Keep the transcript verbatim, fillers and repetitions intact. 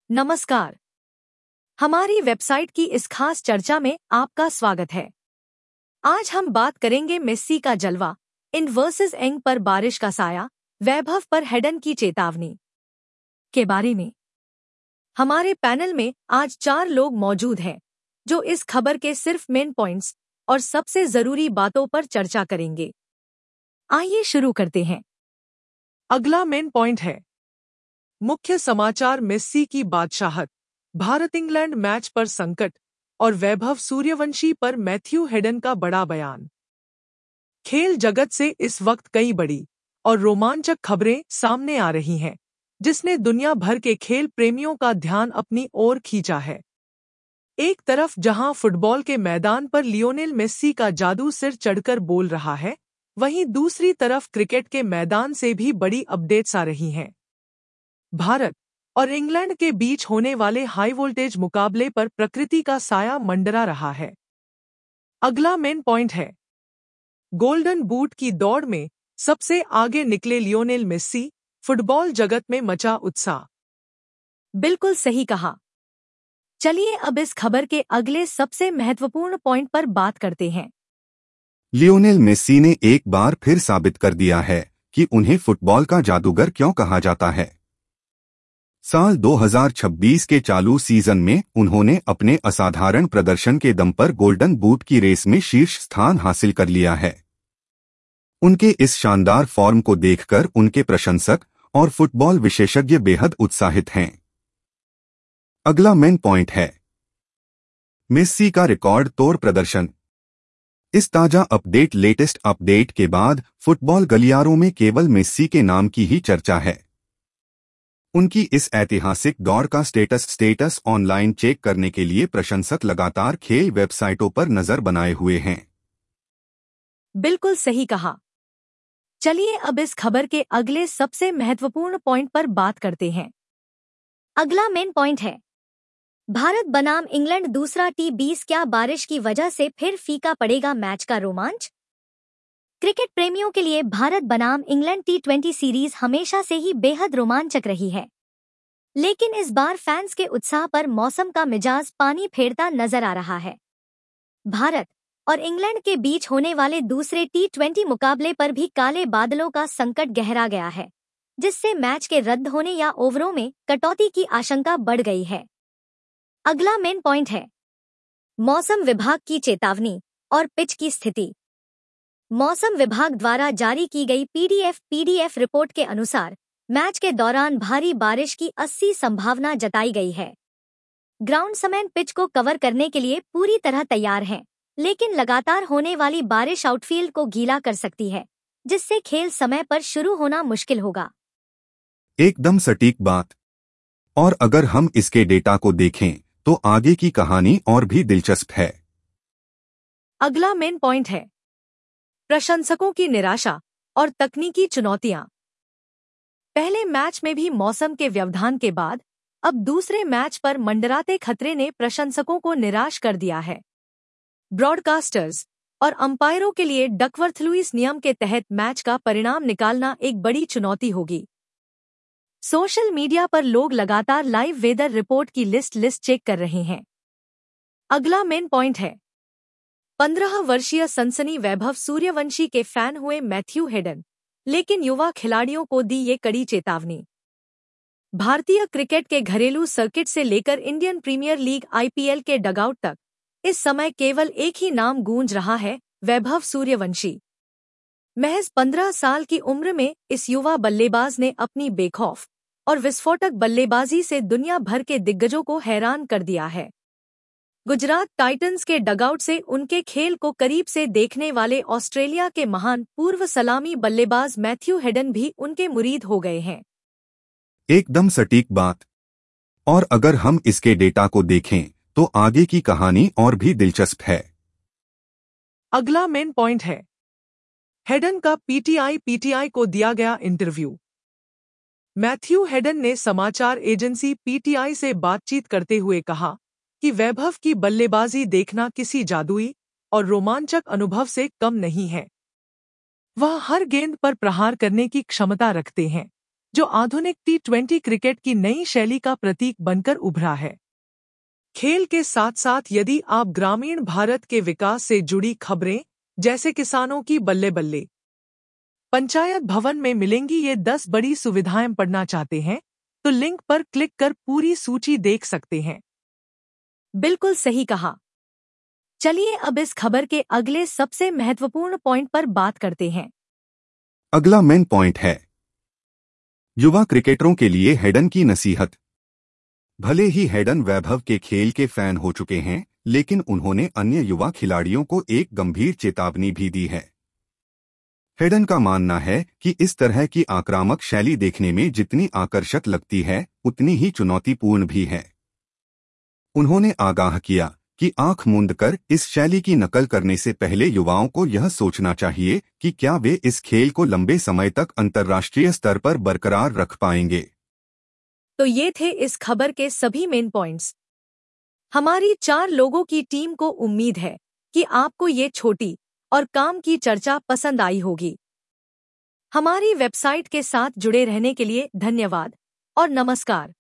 नमस्कार। हमारी वेबसाइट की इस खास चर्चा में आपका स्वागत है। आज हम बात करेंगे मेस्सी का जलवा, इन वर्सेस एंग पर बारिश का साया, वैभव पर हेडन की चेतावनी के बारे में। हमारे पैनल में आज चार लोग मौजूद हैं जो इस खबर के सिर्फ मेन पॉइंट्स और सबसे जरूरी बातों पर चर्चा करेंगे। आइए शुरू करते हैं। अगला मेन पॉइंट है मुख्य समाचार। मेस्सी की बादशाहत, भारत इंग्लैंड मैच पर संकट और वैभव सूर्यवंशी पर मैथ्यू हेडन का बड़ा बयान। खेल जगत से इस वक्त कई बड़ी और रोमांचक खबरें सामने आ रही हैं, जिसने दुनिया भर के खेल प्रेमियों का ध्यान अपनी ओर खींचा है। एक तरफ जहां फुटबॉल के मैदान पर लियोनेल मेस्सी का जादू सिर चढ़कर बोल रहा है, वहीं दूसरी तरफ क्रिकेट के मैदान से भी बड़ी अपडेट्स आ रही हैं। भारत और इंग्लैंड के बीच होने वाले हाई वोल्टेज मुकाबले पर प्रकृति का साया मंडरा रहा है। अगला मेन पॉइंट है गोल्डन बूट की दौड़ में सबसे आगे निकले लियोनेल मेस्सी, फुटबॉल जगत में मचा उत्साह। बिल्कुल सही कहा। चलिए अब इस खबर के अगले सबसे महत्वपूर्ण पॉइंट पर बात करते हैं। लियोनेल मेस्सी ने एक बार फिर साबित कर दिया है कि उन्हें फुटबॉल का जादूगर क्यों कहा जाता है। साल दो हज़ार छब्बीस के चालू सीजन में उन्होंने अपने असाधारण प्रदर्शन के दम पर गोल्डन बूट की रेस में शीर्ष स्थान हासिल कर लिया है। उनके इस शानदार फॉर्म को देखकर उनके प्रशंसक और फुटबॉल विशेषज्ञ बेहद उत्साहित हैं। अगला मेन पॉइंट है मेस्सी का रिकॉर्ड तोड़ प्रदर्शन। इस ताजा अपडेट लेटेस्ट अपडेट के बाद फुटबॉल गलियारों में केवल मेस्सी के नाम की ही चर्चा है। उनकी इस ऐतिहासिक दौड़ का स्टेटस स्टेटस ऑनलाइन चेक करने के लिए प्रशंसक लगातार खेल वेबसाइटों पर नजर बनाए हुए हैं। बिल्कुल सही कहा। चलिए अब इस खबर के अगले सबसे महत्वपूर्ण पॉइंट पर बात करते हैं। अगला मेन पॉइंट है भारत बनाम इंग्लैंड दूसरा टी बीस, क्या बारिश की वजह से फिर फीका पड़ेगा मैच का रोमांच। क्रिकेट प्रेमियों के लिए भारत बनाम इंग्लैंड टी ट्वेंटी सीरीज हमेशा से ही बेहद रोमांचक रही है, लेकिन इस बार फैंस के उत्साह पर मौसम का मिजाज पानी फेरता नजर आ रहा है। भारत और इंग्लैंड के बीच होने वाले दूसरे टी ट्वेंटी मुकाबले पर भी काले बादलों का संकट गहरा गया है, जिससे मैच के रद्द होने या ओवरों में कटौती की आशंका बढ़ गई है। अगला मेन पॉइंट है मौसम विभाग की चेतावनी और पिच की स्थिति। मौसम विभाग द्वारा जारी की गई पीडीएफ पीडीएफ रिपोर्ट के अनुसार मैच के दौरान भारी बारिश की अस्सी संभावना जताई गई है। ग्राउंड समेत पिच को कवर करने के लिए पूरी तरह तैयार हैं, लेकिन लगातार होने वाली बारिश आउटफील्ड को गीला कर सकती है, जिससे खेल समय पर शुरू होना मुश्किल होगा। एकदम सटीक बात। और अगर हम इसके डेटा को देखें तो आगे की कहानी और भी दिलचस्प है। अगला मेन पॉइंट है प्रशंसकों की निराशा और तकनीकी चुनौतियां। पहले मैच में भी मौसम के व्यवधान के बाद अब दूसरे मैच पर मंडराते खतरे ने प्रशंसकों को निराश कर दिया है। ब्रॉडकास्टर्स और अंपायरों के लिए डकवर्थ-लुईस नियम के तहत मैच का परिणाम निकालना एक बड़ी चुनौती होगी। सोशल मीडिया पर लोग लगातार लाइव वेदर रिपोर्ट की लिस्ट लिस्ट चेक कर रहे हैं। अगला मेन पॉइंट है पंद्रह वर्षीय सनसनी वैभव सूर्यवंशी के फैन हुए मैथ्यू हेडन, लेकिन युवा खिलाड़ियों को दी ये कड़ी चेतावनी। भारतीय क्रिकेट के घरेलू सर्किट से लेकर इंडियन प्रीमियर लीग आईपीएल के डगआउट तक इस समय केवल एक ही नाम गूंज रहा है, वैभव सूर्यवंशी। महज पंद्रह साल की उम्र में इस युवा बल्लेबाज ने अपनी बेखौफ और विस्फोटक बल्लेबाजी से दुनिया भर के दिग्गजों को हैरान कर दिया है। गुजरात टाइटंस के डगआउट से उनके खेल को करीब से देखने वाले ऑस्ट्रेलिया के महान पूर्व सलामी बल्लेबाज मैथ्यू हेडन भी उनके मुरीद हो गए हैं। एकदम सटीक बात। और अगर हम इसके डेटा को देखें तो आगे की कहानी और भी दिलचस्प है। अगला मेन पॉइंट है हेडन का पीटीआई पीटीआई को दिया गया इंटरव्यू। मैथ्यू हेडन ने समाचार एजेंसी पीटीआई से बातचीत करते हुए कहा कि वैभव की बल्लेबाजी देखना किसी जादुई और रोमांचक अनुभव से कम नहीं है। वह हर गेंद पर प्रहार करने की क्षमता रखते हैं जो आधुनिक टी ट्वेंटी क्रिकेट की नई शैली का प्रतीक बनकर उभरा है। खेल के साथ साथ यदि आप ग्रामीण भारत के विकास से जुड़ी खबरें, जैसे किसानों की बल्ले बल्ले पंचायत भवन में मिलेंगी ये दस बड़ी सुविधाएं पढ़ना चाहते हैं तो लिंक पर क्लिक कर पूरी सूची देख सकते हैं। बिल्कुल सही कहा। चलिए अब इस खबर के अगले सबसे महत्वपूर्ण पॉइंट पर बात करते हैं। अगला मेन पॉइंट है युवा क्रिकेटरों के लिए हेडन की नसीहत। भले ही हेडन वैभव के खेल के फैन हो चुके हैं, लेकिन उन्होंने अन्य युवा खिलाड़ियों को एक गंभीर चेतावनी भी दी है। हेडन का मानना है कि इस तरह की आक्रामक शैली देखने में जितनी आकर्षक लगती है, उतनी ही चुनौतीपूर्ण भी है। उन्होंने आगाह किया कि आंख मूंद कर इस शैली की नकल करने से पहले युवाओं को यह सोचना चाहिए कि क्या वे इस खेल को लंबे समय तक अंतर्राष्ट्रीय स्तर पर बरकरार रख पाएंगे। तो ये थे इस खबर के सभी मेन पॉइंट्स। हमारी चार लोगों की टीम को उम्मीद है कि आपको ये छोटी और काम की चर्चा पसंद आई होगी। हमारी वेबसाइट के साथ जुड़े रहने के लिए धन्यवाद और नमस्कार।